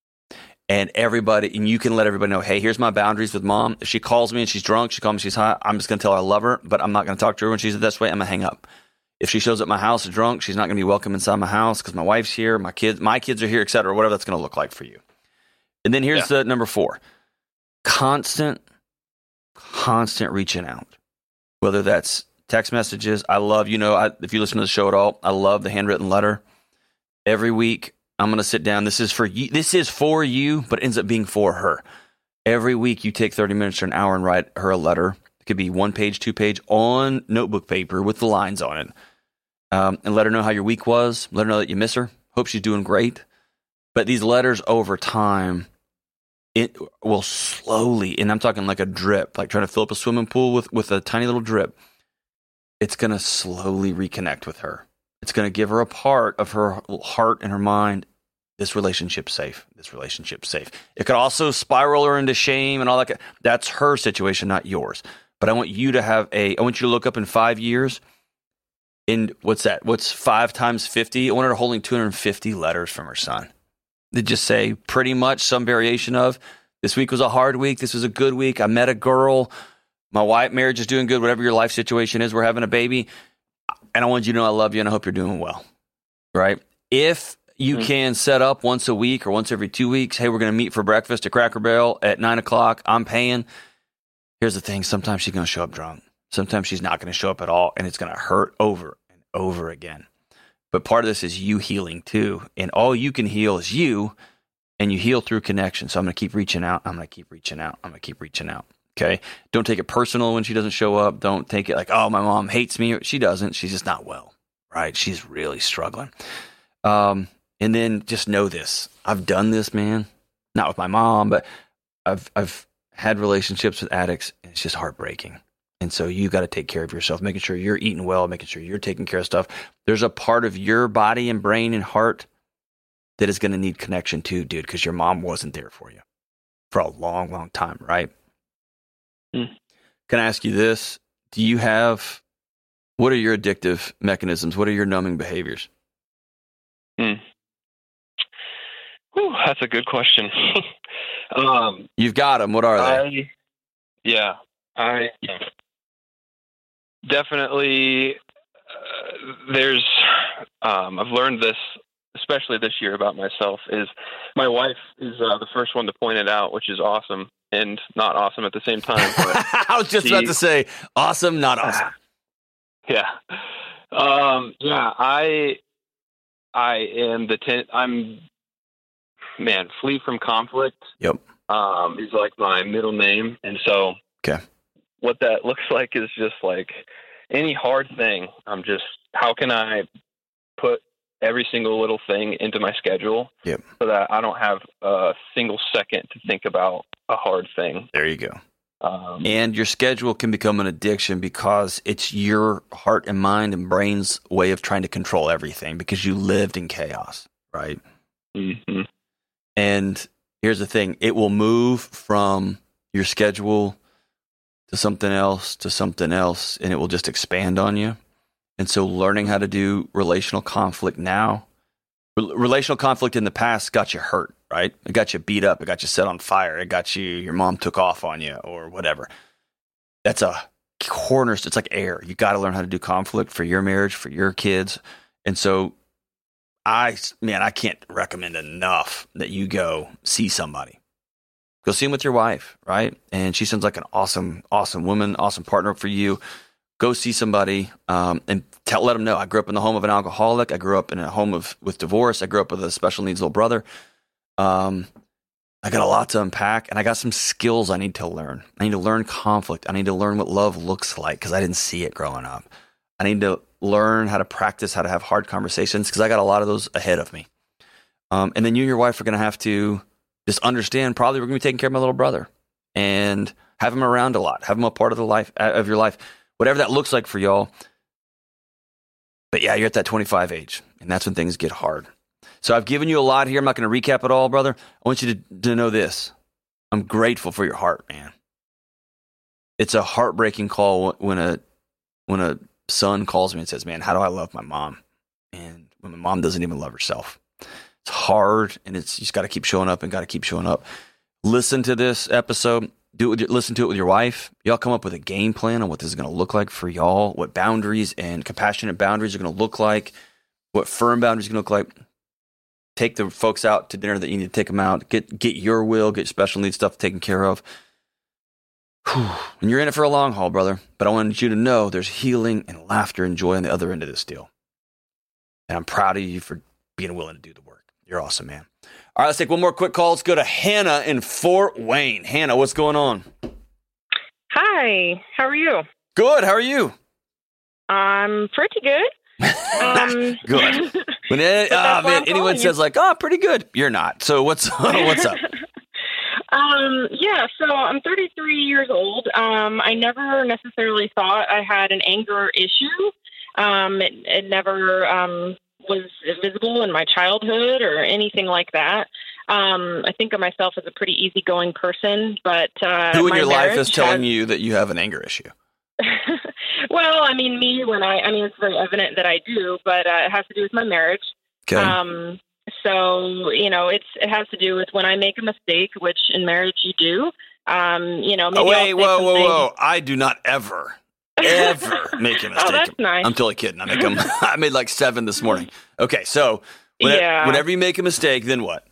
And everybody, and you can let everybody know, hey, here's my boundaries with Mom. If she calls me and she's drunk, she calls me, she's high, I'm just going to tell her I love her, but I'm not going to talk to her when she's this way. I'm going to hang up. If she shows up at my house drunk, she's not going to be welcome inside my house because my wife's here, my kids, my kids are here, et cetera, whatever that's going to look like for you. And then here's yeah. the number four, constant, constant reaching out, whether that's text messages. I love, you know, I, if you listen to the show at all, I love the handwritten letter. Every week, I'm going to sit down. This is for you. This is for you, but it ends up being for her. Every week you take thirty minutes or an hour and write her a letter. It could be one page, two page on notebook paper with the lines on it. Um, and let her know how your week was. Let her know that you miss her. Hope she's doing great. But these letters over time, it will slowly, and I'm talking like a drip, like trying to fill up a swimming pool with, with a tiny little drip. It's going to slowly reconnect with her. It's going to give her a part of her heart and her mind. This relationship's safe. This relationship's safe. It could also spiral her into shame and all that. That's her situation, not yours. But I want you to have a, I want you to look up in five years. In what's that? What's five times fifty? I want her holding two hundred fifty letters from her son. They just say pretty much some variation of, this week was a hard week. This was a good week. I met a girl. My wife, marriage is doing good. Whatever your life situation is, we're having a baby. And I want you to know I love you and I hope you're doing well, right? If you mm-hmm. can set up once a week or once every two weeks, hey, we're going to meet for breakfast at Cracker Barrel at nine o'clock. I'm paying. Here's the thing. Sometimes she's going to show up drunk. Sometimes she's not going to show up at all, and it's going to hurt over and over again. But part of this is you healing too. And all you can heal is you, and you heal through connection. So I'm going to keep reaching out. I'm going to keep reaching out. I'm going to keep reaching out. Okay. Don't take it personal when she doesn't show up. Don't take it like, oh, my mom hates me. She doesn't. She's just not well, right? She's really struggling. Um, and then just know this. I've done this, man. Not with my mom, but I've I've had relationships with addicts, and it's just heartbreaking. And so you got to take care of yourself, making sure you're eating well, making sure you're taking care of stuff. There's a part of your body and brain and heart that is going to need connection too, dude, because your mom wasn't there for you for a long, long time, right? Hmm. Can I ask you this? Do you have, what are your addictive mechanisms? What are your numbing behaviors? Hmm. Whew, that's a good question. um, You've got them. What are they? I, yeah, I definitely, uh, there's, um, I've learned this, especially this year about myself, is my wife is uh, the first one to point it out, which is awesome. And not awesome at the same time. But I was just she, about to say, awesome, not awesome. Yeah, um, yeah. I, I am the ten, I'm, man. Flee from conflict. Yep. Um, is like my middle name, and so okay. What that looks like is just like any hard thing. I'm just, how can I put every single little thing into my schedule Yep. so that I don't have a single second to think about a hard thing. There you go. Um, And your schedule can become an addiction because it's your heart and mind and brain's way of trying to control everything because you lived in chaos, right? mm-hmm. And here's the thing. It will move from your schedule to something else to something else, and it will just expand on you. And so learning how to do relational conflict now, re- relational conflict in the past got you hurt, right? It got you beat up. It got you set on fire. It got you, your mom took off on you or whatever. That's a cornerstone. It's like air. You got to learn how to do conflict for your marriage, for your kids. And so I, man, I can't recommend enough that you go see somebody. Go see him with your wife, right? And she seems like an awesome, awesome woman, awesome partner for you. Go see somebody um, and tell, let them know. I grew up in the home of an alcoholic. I grew up in a home of with divorce. I grew up with a special needs little brother. Um, I got a lot to unpack, and I got some skills I need to learn. I need to learn conflict. I need to learn what love looks like because I didn't see it growing up. I need to learn how to practice how to have hard conversations because I got a lot of those ahead of me. Um, and then you and your wife are going to have to just understand probably we're going to be taking care of my little brother and have him around a lot, have him a part of the life of your life, whatever that looks like for y'all. But yeah, you're at that twenty-five age, and that's when things get hard. So I've given you a lot here. I'm not going to recap it all, brother. I want you to, to know this. I'm grateful for your heart, man. It's a heartbreaking call when a when a son calls me and says, man, how do I love my mom? And when my mom doesn't even love herself. It's hard, and it's you just got to keep showing up and got to keep showing up. Listen to this episode. Do it with your, listen to it with your wife. Y'all come up with a game plan on what this is going to look like for y'all, what boundaries and compassionate boundaries are going to look like, what firm boundaries are going to look like. Take the folks out to dinner that you need to take them out. Get get your will, get special needs stuff taken care of. Whew. And you're in it for a long haul, brother. But I wanted you to know there's healing and laughter and joy on the other end of this deal. And I'm proud of you for being willing to do the work. You're awesome, man. All right, let's take one more quick call. Let's go to Hannah in Fort Wayne. Hannah, what's going on? Hi, how are you? Good. How are you? I'm pretty good. Um, Good. When it, oh, man, anyone says like, "Oh, pretty good," you're not. So what's what's up? um, yeah, so I'm thirty-three years old. Um, I never necessarily thought I had an anger issue. Um, it, it never um, was visible in my childhood or anything like that. Um, I think of myself as a pretty easygoing person, but uh, who in my your life is telling has... you that you have an anger issue? Well, I mean, me, when I, I mean, it's very evident that I do, but uh, it has to do with my marriage. Okay. Um, so, you know, it's, it has to do with when I make a mistake, which in marriage you do. Um, you know, maybe oh, wait, I'll whoa, say whoa, something... whoa. I do not ever, ever make a mistake. Oh, that's nice. I'm totally kidding. I make them. I made like seven this morning. Okay. So whenever, yeah. whenever you make a mistake, then what?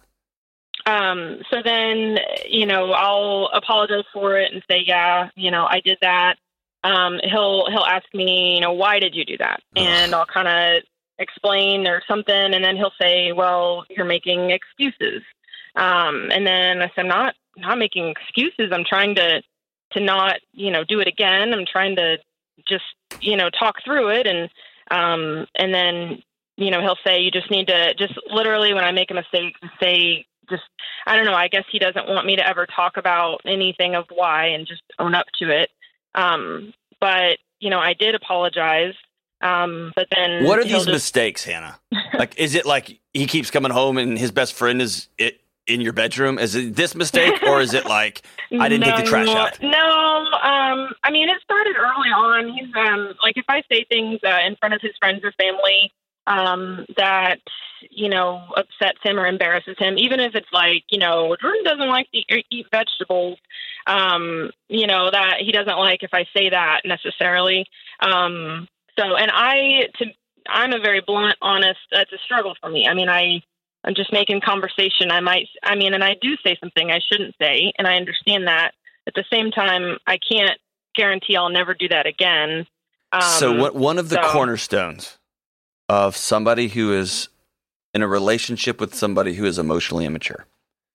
Um, so then, you know, I'll apologize for it and say, yeah, you know, I did that. Um, he'll, he'll ask me, you know, why did you do that? And I'll kind of explain or something. And then he'll say, well, you're making excuses. Um, and then I said, I'm not, not making excuses. I'm trying to, to not, you know, do it again. I'm trying to just, you know, talk through it. And, um, and then, you know, he'll say, you just need to just literally, when I make a mistake, say, just, I don't know, I guess he doesn't want me to ever talk about anything of why and just own up to it. Um, but, you know, I did apologize. Um, but then what are these just... mistakes, Hannah? Like, is it like he keeps coming home and his best friend is it in your bedroom? Is it this mistake, or is it like I didn't no, take the trash out? No, um, I mean, it started early on. He's um, like, if I say things uh, in front of his friends or family um, that, you know, upsets him or embarrasses him, even if it's like, you know, Jordan doesn't like to eat, eat vegetables. Um, you know, that he doesn't like if I say that necessarily. Um, so, and I, to, I'm a very blunt, honest, it's a struggle for me. I mean, I, I'm just making conversation. I might, I mean, and I do say something I shouldn't say, and I understand that. At the same time, I can't guarantee I'll never do that again. Um, so what, one of the so, cornerstones of somebody who is in a relationship with somebody who is emotionally immature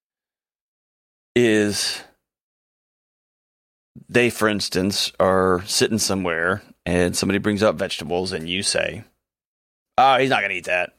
is they, for instance, are sitting somewhere and somebody brings up vegetables and you say, Oh, he's not going to eat that.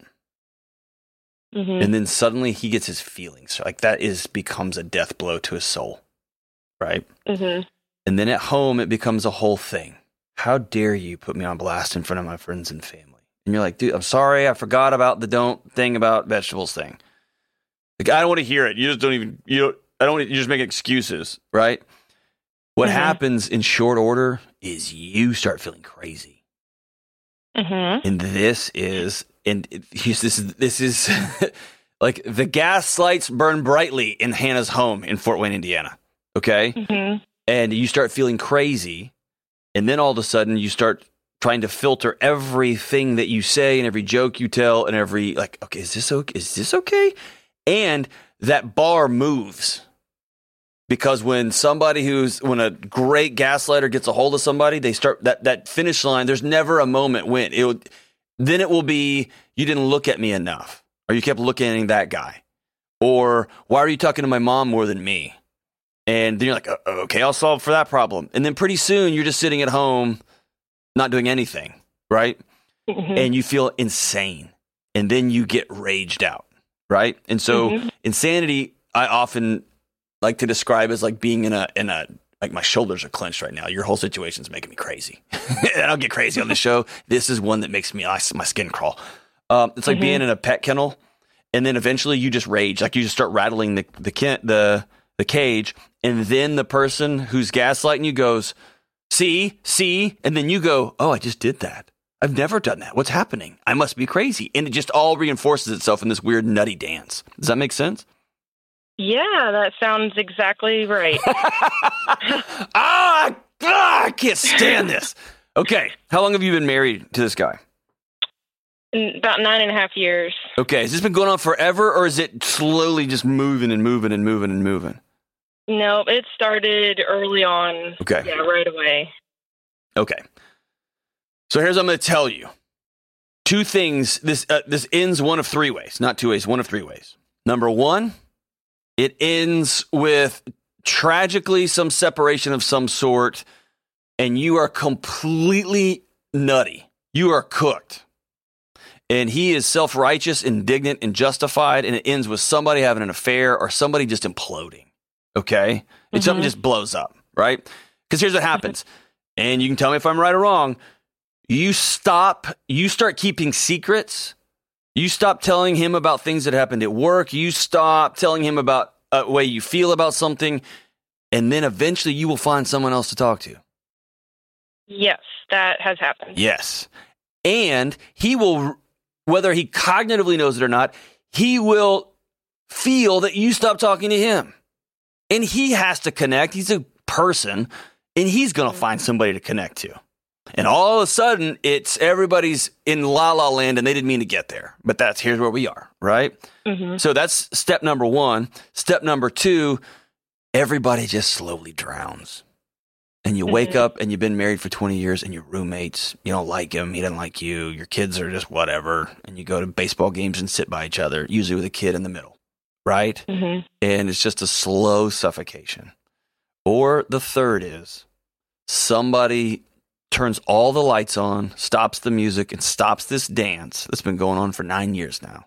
Mm-hmm. And then suddenly he gets his feelings. Like that is becomes a death blow to his soul. Right? Mm-hmm. And then at home, it becomes a whole thing. How dare you put me on blast in front of my friends and family? And you're like, dude, I'm sorry. I forgot about the don't thing about vegetables thing. Like, I don't want to hear it. You just don't even, you don't, I don't, you just make excuses. Right? What Mm-hmm. happens in short order is you start feeling crazy. Mm-hmm. And this is, and it- here's- this is, this is like the gas lights burn brightly in Hannah's home in Fort Wayne, Indiana. Okay. Mm-hmm. And you start feeling crazy. And then all of a sudden you start trying to filter everything that you say and every joke you tell and every, like, okay, is this okay? Is this okay? And that bar moves. Because when somebody who's, when a great gaslighter gets a hold of somebody, they start that, that finish line. There's never a moment when it would, then it will be, you didn't look at me enough, or you kept looking at that guy, or why are you talking to my mom more than me? And then you're like, okay, I'll solve for that problem. And then pretty soon you're just sitting at home, not doing anything, right? Mm-hmm. And you feel insane. And then you get raged out, right? And so Mhm. insanity, I often like to describe as like being in a, in a, like my shoulders are clenched right now. Your whole situation's making me crazy. And I'll get crazy on the show. This is one that makes me, I, my skin crawl. Um, it's like Mhm. being in a pet kennel. And then eventually you just rage. Like you just start rattling the, the, ken, the, the cage. And then the person who's gaslighting you goes, see, see. And then you go, oh, I just did that. I've never done that. What's happening? I must be crazy. And it just all reinforces itself in this weird nutty dance. Does that make sense? Yeah, that sounds exactly right. ah, ah, I can't stand this. Okay. How long have you been married to this guy? In about nine and a half years. Okay. Has this been going on forever, or is it slowly just moving and moving and moving and moving? No, it started early on. Okay. Yeah, right away. Okay. So here's what I'm going to tell you. Two things. This uh, this ends one of three ways. Not two ways, one of three ways. Number one, it ends with tragically some separation of some sort, and you are completely nutty. You are cooked. And he is self-righteous, indignant, and justified, and it ends with somebody having an affair or somebody just imploding. Okay? And Mhm. something just blows up, right? Because here's what happens. And you can tell me if I'm right or wrong. You stop, you start keeping secrets. You stop telling him about things that happened at work. You stop telling him about a way you feel about something. And then eventually you will find someone else to talk to. Yes, that has happened. Yes. And he will, whether he cognitively knows it or not, he will feel that you stop talking to him. And he has to connect. He's a person, and he's going to find somebody to connect to. And all of a sudden, it's everybody's in la la land, and they didn't mean to get there. But that's here's where we are, right? Mm-hmm. So that's step number one. Step number two, everybody just slowly drowns. And you wake Mhm. up and you've been married for twenty years and your roommates, you don't like him, he doesn't like you, your kids are just whatever. And you go to baseball games and sit by each other, usually with a kid in the middle, right? Mm-hmm. And it's just a slow suffocation. Or the third is somebody turns all the lights on, stops the music, and stops this dance that's been going on for nine years now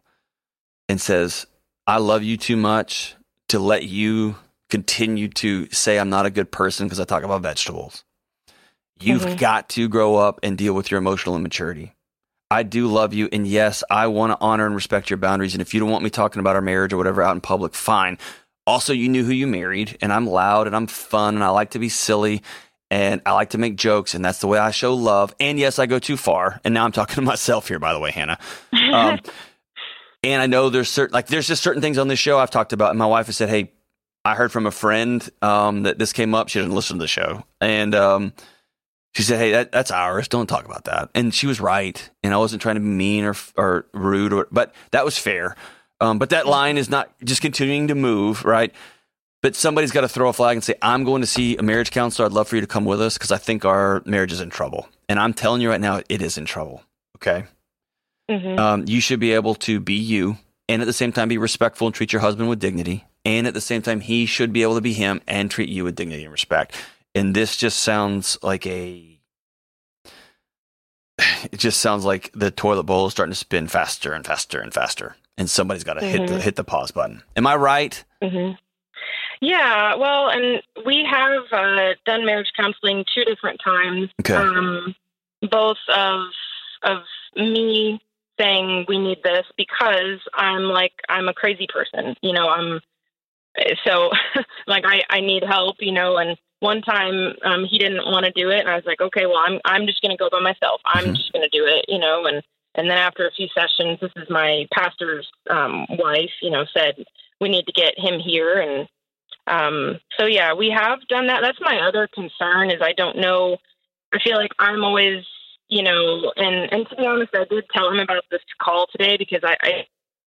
and says, I love you too much to let you continue to say I'm not a good person because I talk about vegetables. You've Mhm. got to grow up and deal with your emotional immaturity. I do love you, and yes, I want to honor and respect your boundaries, and if you don't want me talking about our marriage or whatever out in public, fine. Also, you knew who you married, and I'm loud, and I'm fun, and I like to be silly, and I like to make jokes, and that's the way I show love. And yes, I go too far, and now I'm talking to myself here, by the way, Hannah. Um, and I know there's certain, like, there's just certain things on this show I've talked about, and my wife has said, hey, I heard from a friend um, that this came up. She didn't listen to the show, and um, she said, hey, that, that's ours. Don't talk about that. And she was right, and I wasn't trying to be mean or or rude, or, but that was fair. Um, but that line is not just continuing to move, right? But somebody's got to throw a flag and say, I'm going to see a marriage counselor. I'd love for you to come with us because I think our marriage is in trouble. And I'm telling you right now, it is in trouble, okay? Mm-hmm. Um, you should be able to be you and at the same time be respectful and treat your husband with dignity. And at the same time, he should be able to be him and treat you with dignity and respect. And this just sounds like a it just sounds like the toilet bowl is starting to spin faster and faster and faster, and somebody's got to Mm-hmm. hit the hit the pause button. Am I right? Mm-hmm. Yeah, well, and we have uh, done marriage counseling two different times. Okay. Um, both of of me saying we need this because I'm like I'm a crazy person, you know. I'm so like I, I need help, you know. And one time um, he didn't want to do it, and I was like, okay, well, I'm I'm just going to go by myself. I'm Mm-hmm. just going to do it, you know. And and then after a few sessions, this is my pastor's um, wife, you know, said we need to get him here. And um, so yeah, we have done that. That's my other concern is I don't know. I feel like I'm always, you know, and, and to be honest, I did tell him about this call today because I, I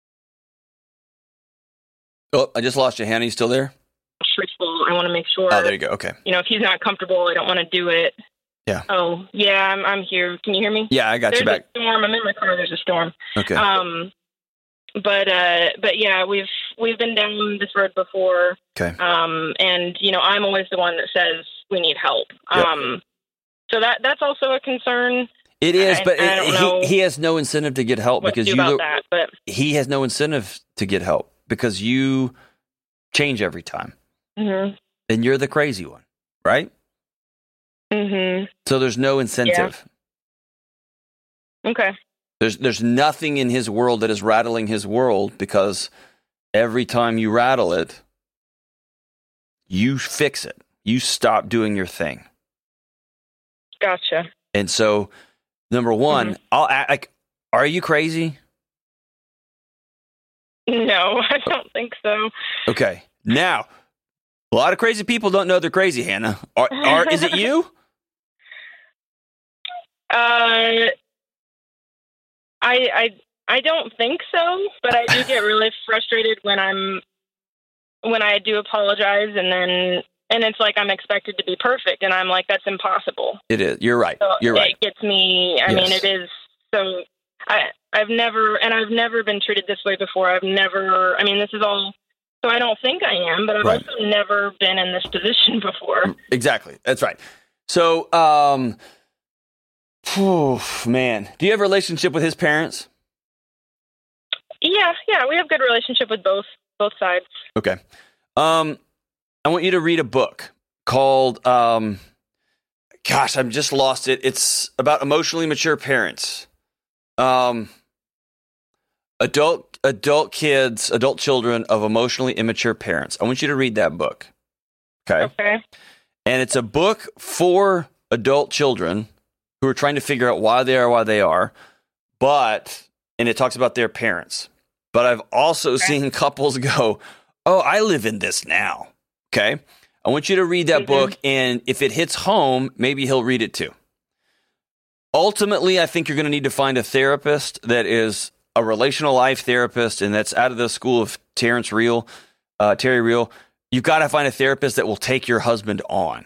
Oh, I just lost you, Hannah. You still there? truthful. I want to make sure, Oh, there you go. Okay. you know, if he's not comfortable, I don't want to do it. Yeah. Oh, yeah, I'm, I'm here. Can you hear me? Yeah, I got There's you back. a storm. I'm in my car. There's a storm. Okay. Um, but, uh, but yeah, we've, we've been down this road before. Okay. Um, and you know, I'm always the one that says we need help. Yep. Um, so that, that's also a concern. It is, I- but I don't it, know he, he has no incentive to get help What to because do you. about lo- that, but He has no incentive to get help because you change every time, mhm, and you're the crazy one, right? mhm, So there's no incentive. okay, There's there's nothing in his world that is rattling his world because every time you rattle it, you fix it. You stop doing your thing. gotcha. And so, number one, Mhm. I'll act like, are you crazy? No, I don't think so. Okay. Now, a lot of crazy people don't know they're crazy, Hannah. Are, are is it you? Uh, I I I don't think so, but I do get really frustrated when I'm when I do apologize, and then and it's like I'm expected to be perfect, and I'm like that's impossible. It is. You're right. So You're right. It gets me. I Yes. mean, it is so. I I've never and I've never been treated this way before. I've never. I mean, this is all. So I don't think I am, but I've Right. also never been in this position before. Exactly. That's right. So, um, whew, man, do you have a relationship with his parents? Yeah, yeah, we have good relationship with both both sides. Okay. Um, I want you to read a book called, um, gosh, I've just lost it. It's about emotionally mature parents. Um, adult, adult kids, adult children of emotionally immature parents. I want you to read that book. Okay. Okay. And it's a book for adult children who are trying to figure out why they are why they are, but, and it talks about their parents. But I've also Okay. seen couples go, oh, I live in this now. Okay. I want you to read that Mhm. book, and if it hits home, maybe he'll read it too. Ultimately, I think you're going to need to find a therapist that is a relational life therapist, and that's out of the school of Terrence Real, uh, Terry Real. You've got to find a therapist that will take your husband on.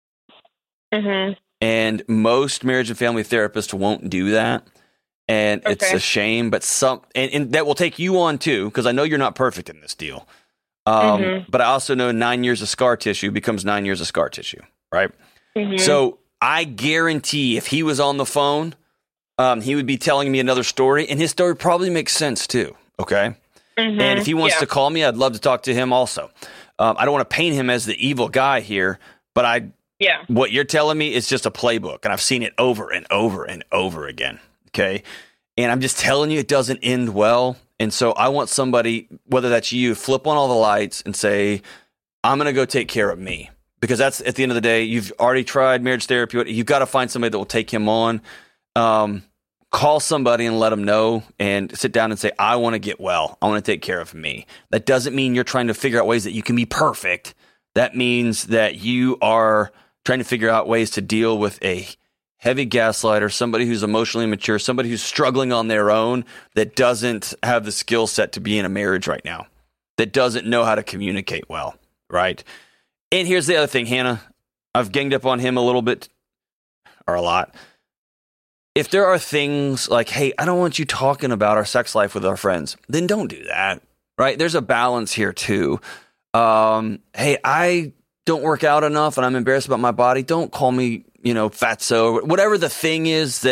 Mhm. And most marriage and family therapists won't do that. And it's Okay. a shame, but some, and, and that will take you on too, because I know you're not perfect in this deal. Um, Mhm. But I also know nine years of scar tissue becomes nine years of scar tissue, right? Mhm. So I guarantee if he was on the phone, um, he would be telling me another story, and his story probably makes sense too, okay? Mhm. And if he wants Yeah. to call me, I'd love to talk to him also. Um, I don't want to paint him as the evil guy here, but I Yeah. what you're telling me is just a playbook, and I've seen it over and over and over again. Okay. And I'm just telling you, it doesn't end well. And so I want somebody, whether that's you, flip on all the lights and say, I'm going to go take care of me. Because that's at the end of the day, you've already tried marriage therapy. You've got to find somebody that will take him on. Um, call somebody and let them know, and sit down and say, I want to get well. I want to take care of me. That doesn't mean you're trying to figure out ways that you can be perfect. That means that you are trying to figure out ways to deal with a heavy gaslighter, somebody who's emotionally immature, somebody who's struggling on their own, that doesn't have the skill set to be in a marriage right now, that doesn't know how to communicate well, right? And here's the other thing, Hannah. I've ganged up on him a little bit, or a lot. If there are things like, hey, I don't want you talking about our sex life with our friends, then don't do that, right? There's a balance here too. Um, hey, I don't work out enough and I'm embarrassed about my body. Don't call me, you know, fatso, whatever the thing is that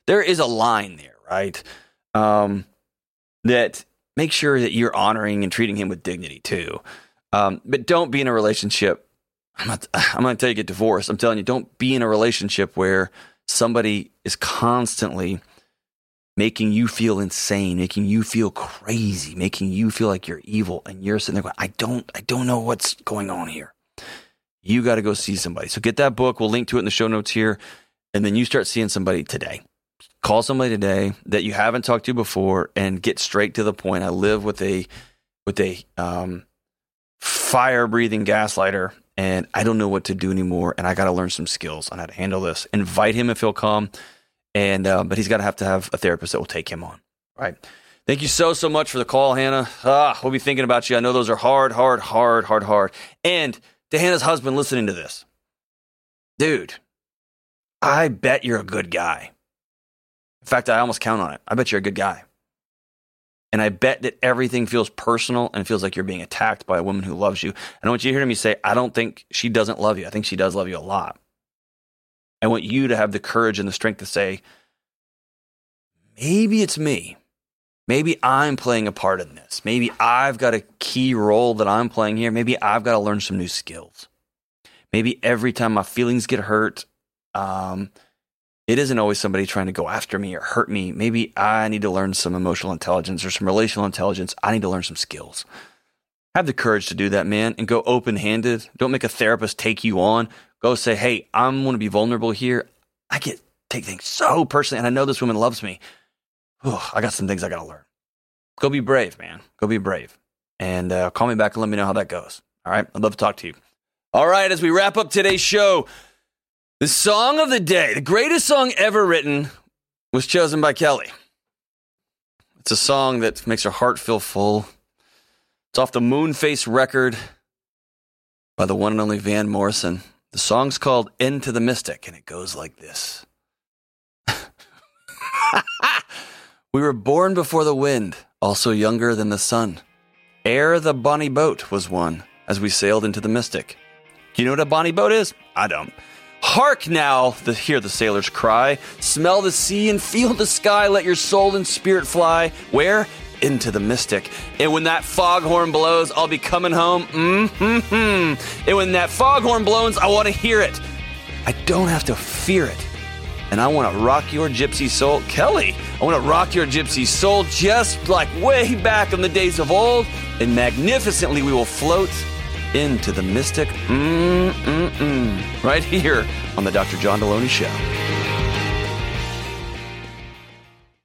there is a line there, right? Um, that make sure that you're honoring and treating him with dignity too. Um, but don't be in a relationship. I'm not, I'm going to tell you get divorced. I'm telling you, don't be in a relationship where somebody is constantly making you feel insane, making you feel crazy, making you feel like you're evil, and you're sitting there going, I don't, I don't know what's going on here. You got to go see somebody. So get that book. We'll link to it in the show notes here. And then you start seeing somebody today. Call somebody today that you haven't talked to before and get straight to the point. I live with a, with a um, fire-breathing gaslighter, and I don't know what to do anymore, and I got to learn some skills on how to handle this. Invite him if he'll come. And uh, but he's got to have to have a therapist that will take him on. All right. Thank you so, so much for the call, Hannah. Ah, we'll be thinking about you. I know those are hard, hard, hard, hard, hard. And to Hannah's husband listening to this, dude, I bet you're a good guy. In fact, I almost count on it. I bet you're a good guy. And I bet that everything feels personal and feels like you're being attacked by a woman who loves you. And I want you to hear me say, I don't think she doesn't love you. I think she does love you a lot. I want you to have the courage and the strength to say, maybe it's me. Maybe I'm playing a part in this. Maybe I've got a key role that I'm playing here. Maybe I've got to learn some new skills. Maybe every time my feelings get hurt, um, it isn't always somebody trying to go after me or hurt me. Maybe I need to learn some emotional intelligence or some relational intelligence. I need to learn some skills. Have the courage to do that, man, and go open-handed. Don't make a therapist take you on. Go say, hey, I'm going to be vulnerable here. I get take things so personally, and I know this woman loves me. Whew, I got some things I got to learn. Go be brave, man. Go be brave. And uh, call me back and let me know how that goes. All right? I'd love to talk to you. All right, as we wrap up today's show, the song of the day, the greatest song ever written, was chosen by Kelly. It's a song that makes her heart feel full. It's off the Moonface record by the one and only Van Morrison. The song's called Into the Mystic, and it goes like this. We were born before the wind, also younger than the sun. Ere the bonny boat was won, as we sailed into the mystic. Do you know what a bonny boat is? I don't. Hark now, the, hear the sailors cry. Smell the sea and feel the sky. Let your soul and spirit fly. Where? Into the mystic. And when that foghorn blows, I'll be coming home. Mm-hmm-hmm. And when that foghorn blows, I want to hear it. I don't have to fear it. And I want to rock your gypsy soul. Kelly, I want to rock your gypsy soul just like way back in the days of old. And magnificently we will float into the mystic. Mm-mm-mm. Right here on the Doctor John Deloney Show.